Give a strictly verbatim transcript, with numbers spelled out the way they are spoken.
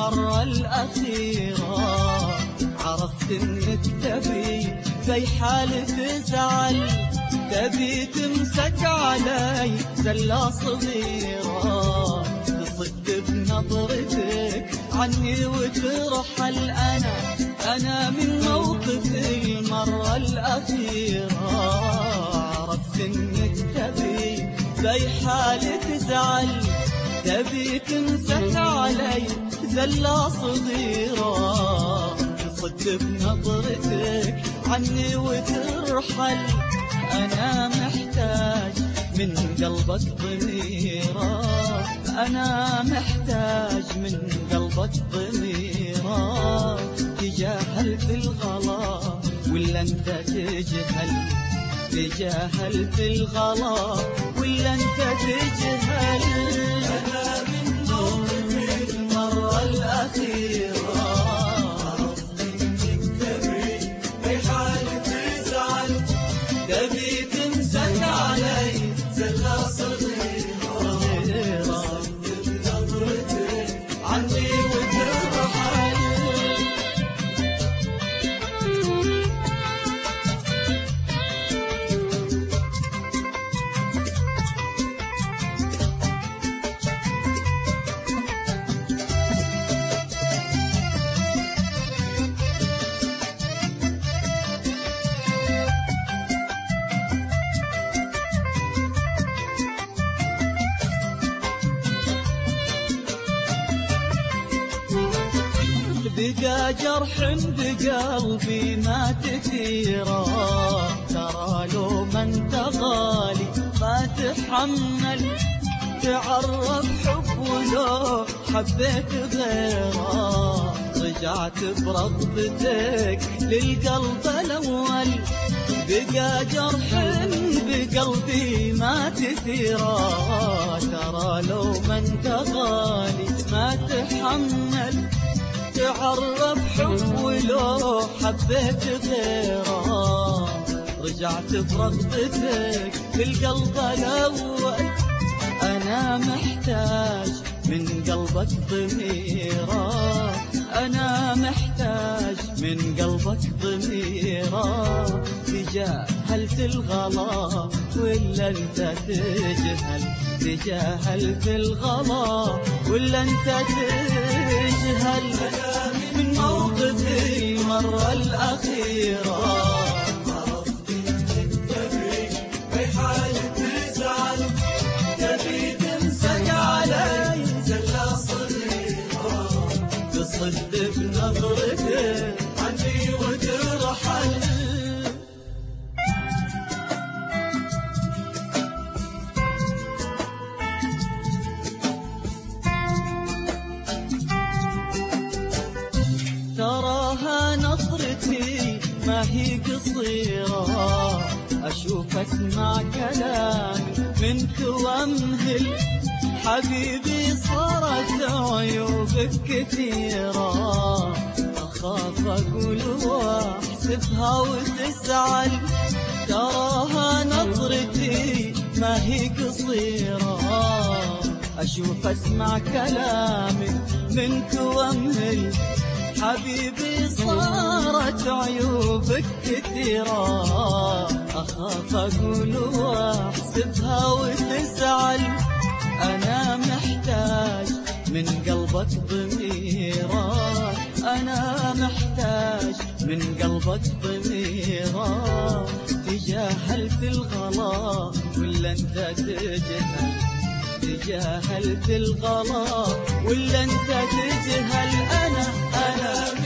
المرة الأخيرة عرفت انك تبي في حال تزعل، تبي تمسك علي زلة صغيرة، تصد بنظرتك عني وترحل. أنا أنا من موقفي المرة الأخيرة عرفت انك تبي في حال تزعل، تبي تمسك علي زلة صغيرة، تصد بنظرتك عني وترحل. أنا محتاج من قلبك ضميرة، أنا محتاج من قلبك ضميرة، تجاهلت الغلا ولا انت تجهل، تجاهلت الغلا ولا انت تجهل. أنا من موقفي المرة الأخيرة عرفت انك تبي في حال تزعل، تبي تمسك علي زلة صغيرة، تصد بنظرتك عني وترحل. بقى جرح بقلبي ما تثيره، ترى لو ما انت غالي ما تحمل، تعرف حب ولو حبيت غيره، رجعت برغبتك للقلب الأول. بقى جرح بقلبي ما تثيره، ترى لو ما انت غالي ما تحمل، تعرف حب ولو حبيت غيره، رجعت برغبتك للقلب الأول. أنا محتاج من قلبك ضميرة، أنا محتاج من قلبك ضميرة، تجاهلت الغلا ولا انت تجهل، تجاهلت الغلا ولا انت تجهل. أنا من موقفي المرة الأخيرة عرفت انك تبي في حال تزعل، تبي تمسك علي زلة صغيرة، تصد بنظرتك عني وترحل. تراها نظرتي ما هي قصيرة، أشوف أسمع كلامي منك وأمهل، حبيبي صارت عيوبك كثيرة، أخاف أقول وأحسبها وتزعل. تراها نظرتي ما هي قصيرة، أشوف أسمع كلامي منك وأمهل، حبيبي صارت عيوبك كثيرة، أخاف أقول وأحسبها وتزعل. أنا محتاج من قلبك ضميرة، أنا محتاج من قلبك ضميرة، تجاهلت الغلا ولا انت تجهل، تجاهلت الغلا ولا انت تجهل. أنا أنا